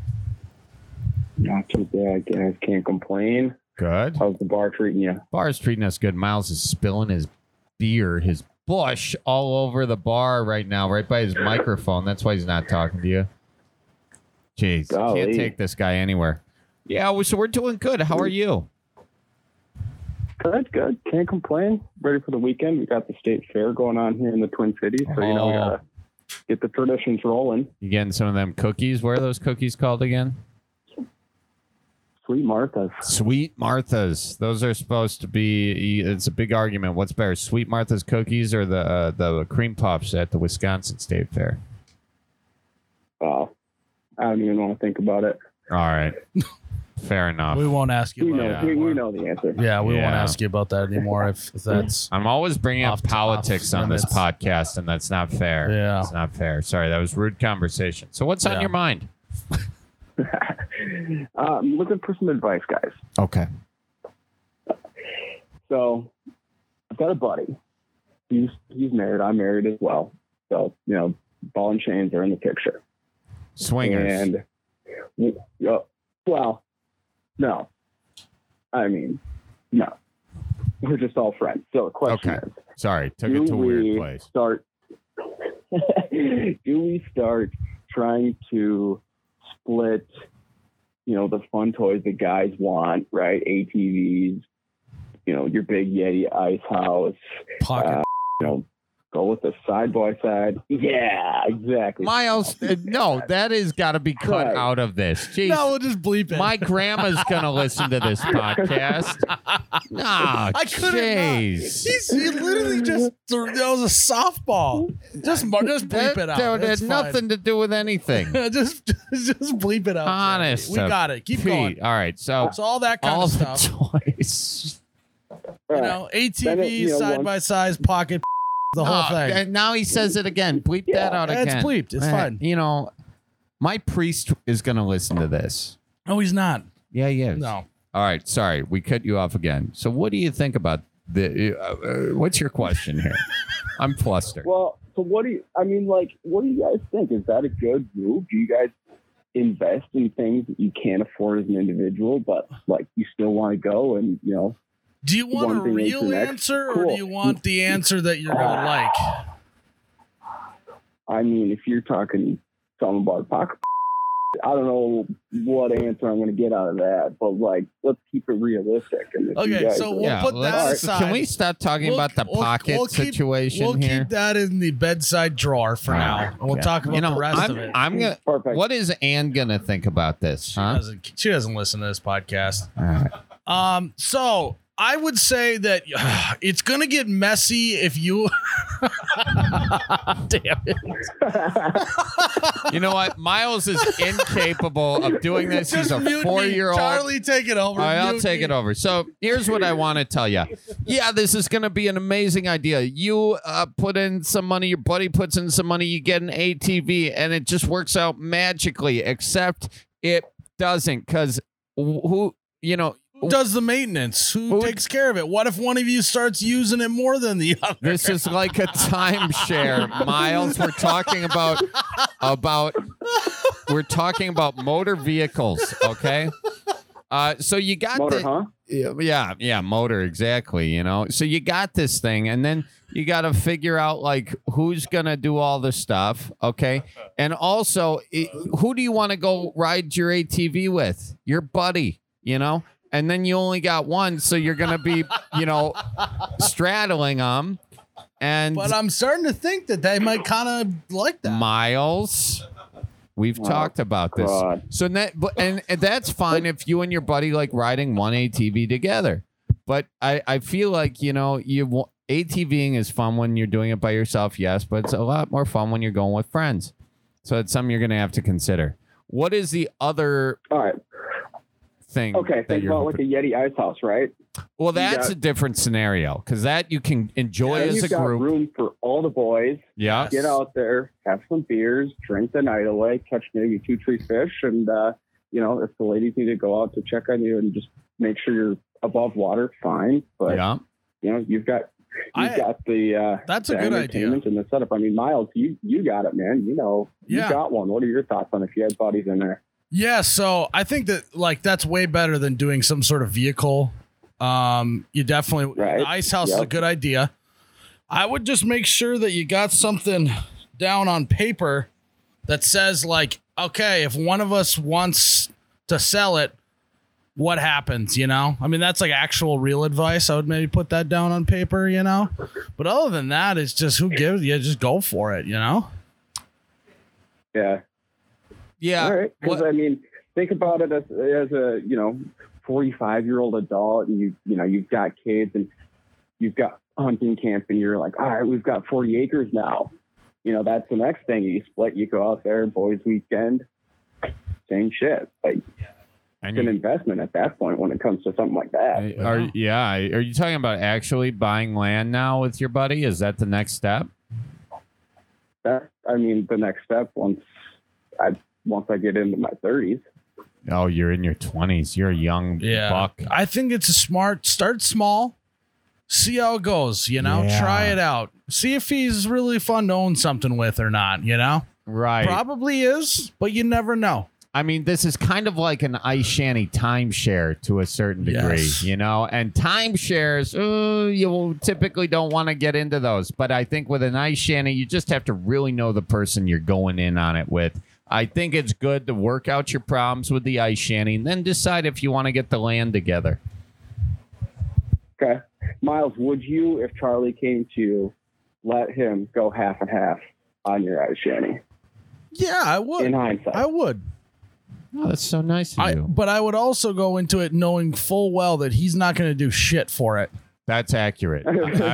Not too bad, guys. Can't complain. Good. How's the bar treating you? Bar's treating us good. Miles is spilling his beer, his bush, all over the bar right now, right by his microphone. That's why he's not talking to you. Jeez, can't take this guy anywhere. Yeah, so we're doing good. How are you? Good. Can't complain. Ready for the weekend. We got the state fair going on here in the Twin Cities, so we gotta get the traditions rolling. You getting some of them cookies? Where are those cookies called again? Sweet Martha's. Sweet Martha's. Those are supposed to be. It's a big argument. What's better, Sweet Martha's cookies or the cream puffs at the Wisconsin State Fair? I don't even want to think about it. All right. Fair enough. We won't ask you about that. We know the answer. Yeah, we won't ask you about that anymore if that's... I'm always bringing up politics on this podcast, and that's not fair. Yeah. It's not fair. Sorry, that was rude conversation. So what's on your mind? I'm looking for some advice, guys. Okay. So I've got a buddy. He's married. I'm married as well. So, you know, ball and chains are in the picture. Swingers. And, well, no. I mean, no. We're just all friends. So the question is... Sorry, took it to a weird place. Do we start trying to split, you know, the fun toys that guys want, right? ATVs, you know, your big Yeti ice house. Pocket. You know, go with the side by side. Yeah, exactly. Miles, no, that has got to be cut out of this. Jeez. No, we'll just bleep it. My grandma's going to listen to this podcast. Nah, I couldn't. Jeez. He literally just, that was a softball. Just bleep it out. That had nothing to do with anything. just bleep it out. Honest. We got it. Keep going. All right. So all that kind all of the stuff. Toys. You know, ATV, side by side, pocket, the whole thing. And now he says it again. Bleep that out again. It's bleeped. It's fine. You know, my priest is going to listen to this. No, he's not. Yeah, he is. No. All right. Sorry. We cut you off again. So what do you think about the, what's your question here? I'm flustered. Well, so what do you guys think? Is that a good move? Do you guys invest in things that you can't afford as an individual, but like you still want to go and, you know, do you want a real answer or do you want the answer that you're going to like? I mean, if you're talking something about pocket, I don't know what answer I'm going to get out of that, but like, let's keep it realistic. And if you Okay, guys so are- we'll put that aside. Can we stop talking about the pocket situation we'll here? keep that in the bedside drawer for now. And we'll talk about the rest of it. I'm gonna. Perfect. What is Ann gonna think about this? Huh? She doesn't listen to this podcast. All right. So I would say that it's gonna get messy if you. Damn it! You know what? Miles is incapable of doing this. He's a mute me. 4-year-old. Charlie, take it over. All right, I'll Mute take me. it over. So here's what I want to tell you. Yeah, this is going to be an amazing idea. You put in some money, your buddy puts in some money, you get an ATV, and it just works out magically, except it doesn't because who, you know. Who does the maintenance? Who takes care of it? What if one of you starts using it more than the other? This is like a timeshare, Miles. We're talking about motor vehicles, okay? So you got Motor, huh? Yeah, motor, exactly, you know. So you got this thing, and then you got to figure out like who's going to do all the stuff, okay? And also, who do you want to go ride your ATV with? Your buddy, you know? And then you only got one, so you're going to be, you know, straddling them. But I'm starting to think that they might kind of like that. Miles, we've talked about this. God. So and that's fine if you and your buddy like riding one ATV together. But I feel like, you know, ATVing is fun when you're doing it by yourself, yes, but it's a lot more fun when you're going with friends. So it's something you're going to have to consider. What is the other All right. thing? Okay. Think about like a Yeti Ice House, right? Well, that's a different scenario because that you can enjoy as You've a got group. room for all the boys. Yeah. Get out there, have some beers, drink the night away, catch maybe 2-3 fish, and you know, if the ladies need to go out to check on you and just make sure you're above water, fine. But you know, you've got the that's the a good idea. entertainment and the setup. I mean, Miles, you got it, man. You know, you got one. What are your thoughts on if you had buddies in there? Yeah, so I think that like that's way better than doing some sort of vehicle. You definitely the ice house is a good idea. I would just make sure that you got something down on paper that says like, okay, if one of us wants to sell it, what happens, you know? I mean, that's like actual real advice. I would maybe put that down on paper, you know? But other than that, it's just who gives you, just go for it, you know? Yeah. Yeah. All right. Because I mean, think about it as a, you know, 45-year-old adult, and you know, you've got kids and you've got hunting camp, and you're like, all right, we've got 40 acres now. You know, that's the next thing. You split, you go out there, boys weekend, same shit. Like, it's an investment at that point when it comes to something like that. Are you talking about actually buying land now with your buddy? Is that the next step? I mean, the next step once I get into my 30s. Oh, you're in your 20s. You're a young buck. I think it's a smart start small. See how it goes, you know? Yeah. Try it out. See if he's really fun to own something with or not, you know? Right. Probably is, but you never know. I mean, this is kind of like an ice shanty timeshare to a certain degree, you know? And timeshares, you typically don't want to get into those. But I think with an ice shanty, you just have to really know the person you're going in on it with. I think it's good to work out your problems with the ice shanty and then decide if you want to get the land together. Okay. Miles, would you, if Charlie came to you, let him go half and half on your ice shanty? Yeah, I would. In hindsight. I would. Oh, that's so nice of you. But I would also go into it knowing full well that he's not going to do shit for it. That's accurate.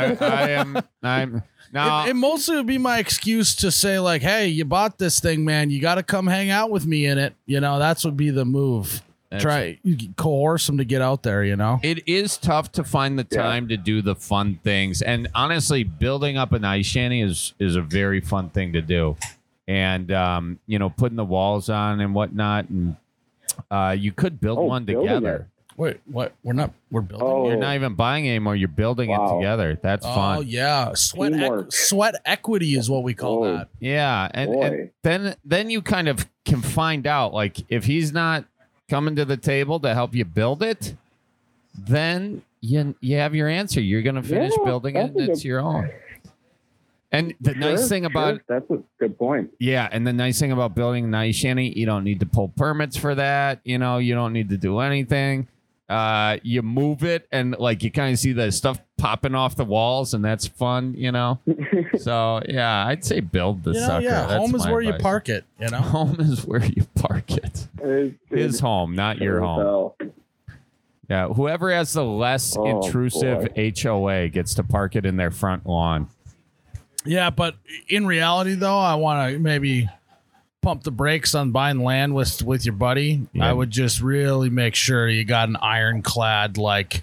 I'm now. It mostly would be my excuse to say like, hey, you bought this thing, man. You got to come hang out with me in it. You know, that's would be the move. Try coerce him to get out there, you know? It is tough to find the time to do the fun things. And honestly, building up an ice shanty is a very fun thing to do. And, you know, putting the walls on and whatnot. And you could build one together. Wait, what? We're building. You're not even buying anymore. You're building it together. That's fun. Oh, yeah. Sweat equity is what we call that. Yeah. And then you kind of can find out, like, if he's not coming to the table to help you build it, then you have your answer. You're going to finish building it, and it's your own. And the nice thing about that's a good point. Yeah, and the nice thing about building a nice shanty, you don't need to pull permits for that. You know, you don't need to do anything. You move it, and like you kind of see the stuff popping off the walls, and that's fun. You know. So yeah, I'd say build the sucker. Yeah, That's home is my where you advice. park it. You know, Home is where you park it. His home, not your home. Yeah, whoever has the less intrusive HOA gets to park it in their front lawn. Yeah, but in reality, though, I want to maybe pump the brakes on buying land with your buddy. Yeah. I would just really make sure you got an ironclad like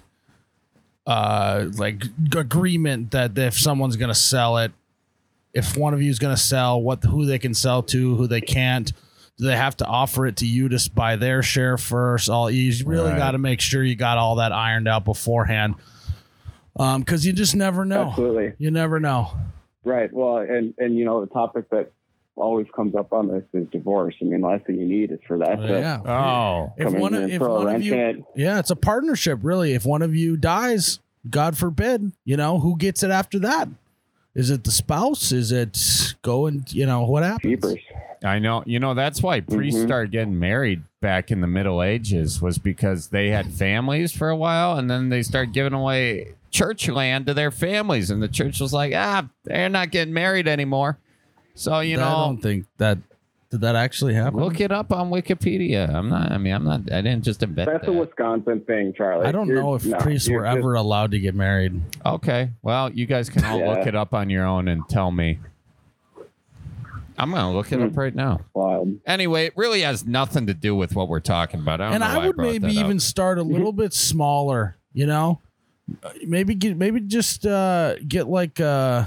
agreement that if someone's going to sell it, if one of you is going to sell, who they can sell to, who they can't. Do they have to offer it to you to buy their share first? You really got to make sure you got all that ironed out beforehand, because you just never know. Absolutely, you never know. Right. Well, and you know, the topic that always comes up on this is divorce. I mean, the last thing you need is for that. Yeah. If one of you, it's a partnership, really. If one of you dies, God forbid, you know, who gets it after that? Is it the spouse? Is it what happens? Jeepers. I know. You know, that's why priests started getting married back in the Middle Ages, was because they had families for a while, and then they started giving away church land to their families, and the church was like, they're not getting married anymore. So, I don't think that did that actually happen. Look it up on Wikipedia. I didn't just invent That's that. a Wisconsin thing, Charlie. I don't know if priests were ever allowed to get married. Okay. Well, you guys can all look it up on your own and tell me. I'm going to look it up right now. Wild. Anyway, it really has nothing to do with what we're talking about. I would maybe even start a little bit smaller, you know? Maybe get like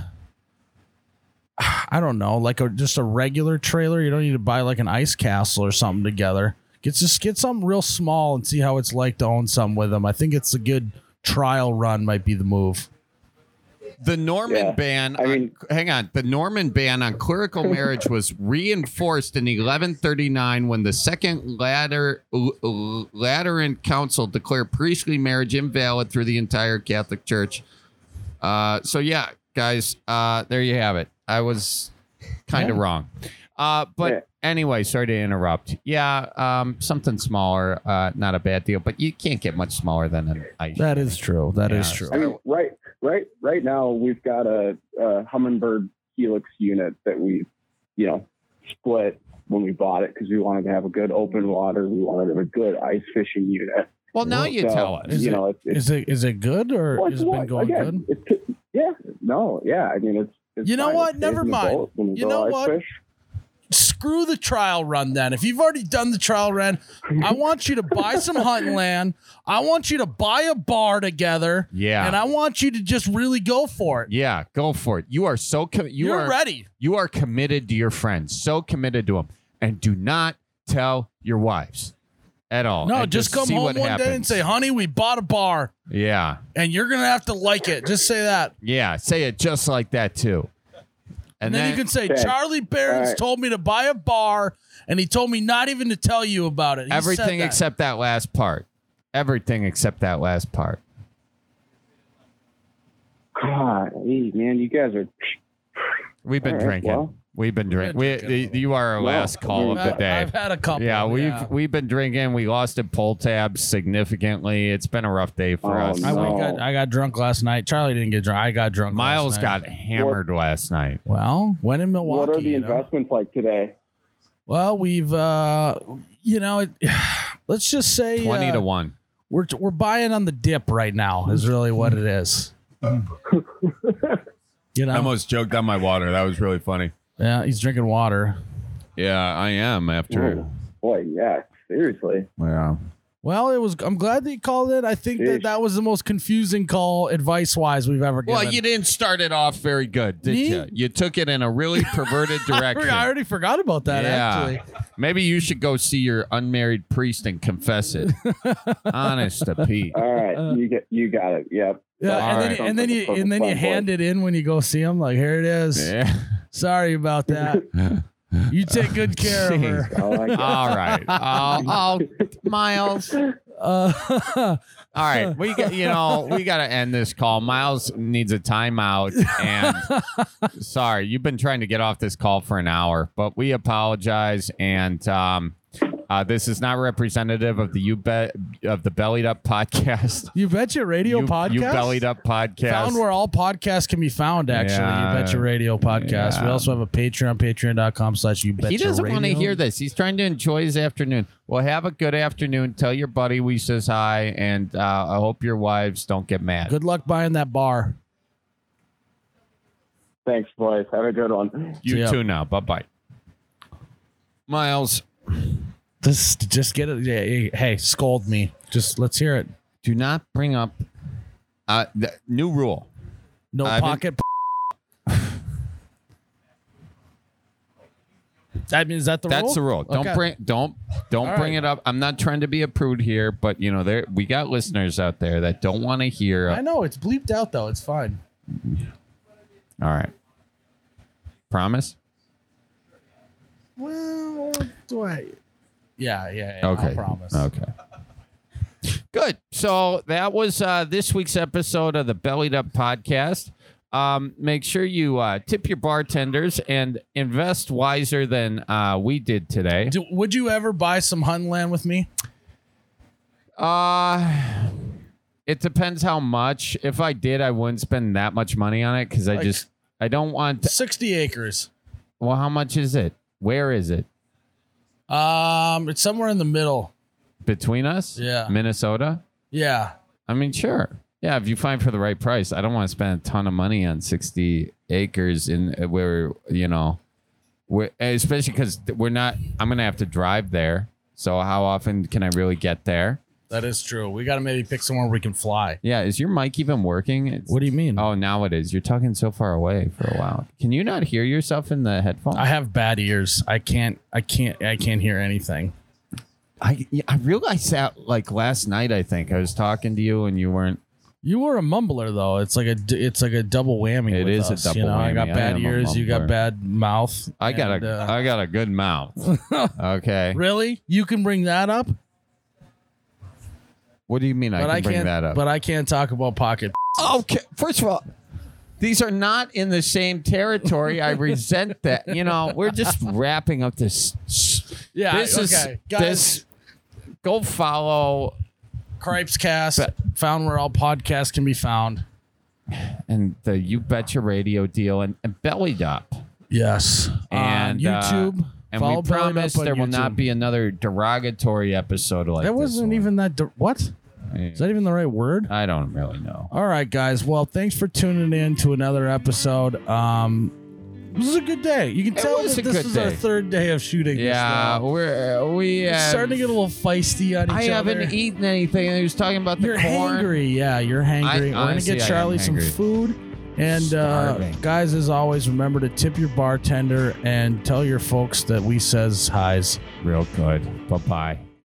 I don't know, like just a regular trailer. You don't need to buy like an ice castle or something together. Get something real small and see how it's like to own some with them. I think it's a good trial run. Might be the move. The Norman ban. The Norman ban on clerical marriage was reinforced in 1139 when the Second Lateran Council declared priestly marriage invalid through the entire Catholic Church. So yeah, guys, there you have it. I was kind of wrong. Anyway, sorry to interrupt. Yeah, something smaller, not a bad deal, but you can't get much smaller than an ice. That is true. That is true. I mean, right now we've got a Humminbird Helix unit that we, split when we bought it because we wanted to have a good open water. We wanted to have a good ice fishing unit. Well, now you tell us. Is it good or has it been going good? I mean, it's you know what? Never mind. You know what? Fish. Screw the trial run then. If you've already done the trial run, I want you to buy some hunting land. I want you to buy a bar together. Yeah. And I want you to just really go for it. Yeah, go for it. You are so You're ready. You are committed to your friends. So committed to them. And do not tell your wives at all. No, and just come home one day and say, honey, we bought a bar. Yeah. And you're going to have to like it. Just say that. Yeah, say it just like that, too. And then you can say, Charlie Behrens told me to buy a bar, and he told me not even to tell you about it. Everything except that last part. Everything except that last part. God, man, you guys are... We've been drinking. Well, We've been drinking. You are our last call of the day. I've had a couple. Yeah, we've been drinking. We lost at pull tabs significantly. It's been a rough day for us. I got drunk last night. Charlie didn't get drunk. I got drunk. Miles got hammered last night. Well, when in Milwaukee. What are the investments like today? Well, we've let's just say 20 to 1. We're buying on the dip right now. Is really what it is. I almost choked on my water. That was really funny. Yeah, he's drinking water. Yeah, I am after. Oh, boy, yeah, seriously. Yeah. Well, I'm glad that you called it. I think that was the most confusing call advice-wise we've ever given. Well, you didn't start it off very good, did you? You took it in a really perverted direction. I already forgot about that, actually. Maybe you should go see your unmarried priest and confess it. Honest to Pete. All right, you got it. Yep. Yeah, and then you hand it in when you go see him. Like, here it is. Yeah. Sorry about that. You take good care of her. All right. Miles. All right, we got to end this call. Miles needs a timeout, and sorry, you've been trying to get off this call for an hour, but we apologize. And this is not representative of the Bellied Up podcast. You Betcha Radio podcast. You Bellied Up podcast. Found where all podcasts can be found. Actually, Yeah. You Betcha Radio podcast. Yeah. We also have a Patreon, patreon.com/YouBetcha. He doesn't want to Radio. hear this. He's trying to enjoy his afternoon. Well, have a good afternoon. Tell your buddy we says hi, and I hope your wives don't get mad. Good luck buying that bar. Thanks, boys. Have a good one. You Yeah. too now. Bye-bye. Miles, Just get it. Yeah, hey, scold me. Just let's hear it. do not bring up the new rule. No I've been- pocket. I mean, is that the rule? That's the rule. Okay. Don't All bring right. it up. I'm not trying to be a prude here, but we got listeners out there that don't want to hear. I know it's bleeped out though. It's fine. All right. Promise? Well, do I? Yeah. Okay. I'll promise. Okay. Good. So that was this week's episode of the Bellied Up podcast. Make sure you tip your bartenders and invest wiser than we did today. Would you ever buy some hunting land with me? It depends how much. If I did, I wouldn't spend that much money on it because I don't want. 60 acres. Well, how much is it? Where is it? It's somewhere in the middle. Between us? Yeah. Minnesota? Yeah. I mean, sure. Yeah, if you find for the right price. I don't want to spend a ton of money on 60 acres in where, especially because I'm going to have to drive there. So how often can I really get there? That is true. We got to maybe pick somewhere we can fly. Yeah. Is your mic even working? What do you mean? Oh, now it is. You're talking so far away for a while. Can you not hear yourself in the headphones? I have bad ears. I can't hear anything. I realized that like last night. I think I was talking to you and you weren't. You were a mumbler though. It's like a double whammy. It with is a us, double I got whammy. I bad am a ears. You got mumbler. bad mouth. I got a good mouth. Okay. Really? You can bring that up? What do you mean? I can bring that up. But I can't talk about pocket. Okay. First of all, these are not in the same territory. I resent that. We're just wrapping up this. Yeah. This okay. is Guys, this. Go follow Cripes Cast. Found where all podcasts can be found. and the You Betcha Radio deal and Bellied Up. Yes. And YouTube. And Follow we Bellied Up promise on there will YouTube. not be another derogatory episode like That this wasn't one. even that. What? Is that even the right word? I don't really know. All right, guys. Well, thanks for tuning in to another episode. This is a good day. You can It tell was that a this good is our day. third day of shooting. Yeah, It's starting to get a little feisty on each I other. haven't eaten anything. And he was talking about the You're corn. hangry. Yeah, you're hangry. We're honestly, gonna get I am Charlie some hangry. food. And Starving. guys, as always, remember to tip your bartender and tell your folks that we says highs. Real good. Bye-bye.